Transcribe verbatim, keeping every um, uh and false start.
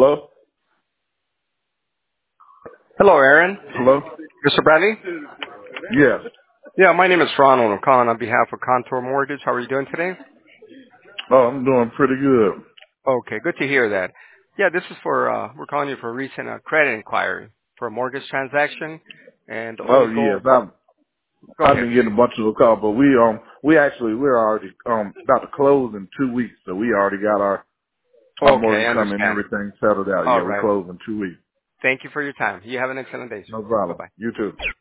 Hello? Hello, Aaron. Hello? Mister Bradley? Yes. Yeah, my name is Ronald. I'm calling on behalf of Contour Mortgage. How are you doing today? Oh, I'm doing pretty good. Okay, good to hear that. Yeah, this is for, uh, we're calling you for a recent uh, credit inquiry for a mortgage transaction. And the Oh, only yes. goal, oh, I've, go I've ahead, been please. getting a bunch of the calls, but we, um, we actually, we're already, um, about to close in two weeks. So we already got our, our Okay, mortgage I coming and understand. everything settled out. All Yeah, we right. close in two weeks. Thank you for your time. You have an excellent day, sir. No problem. Bye-bye. You too.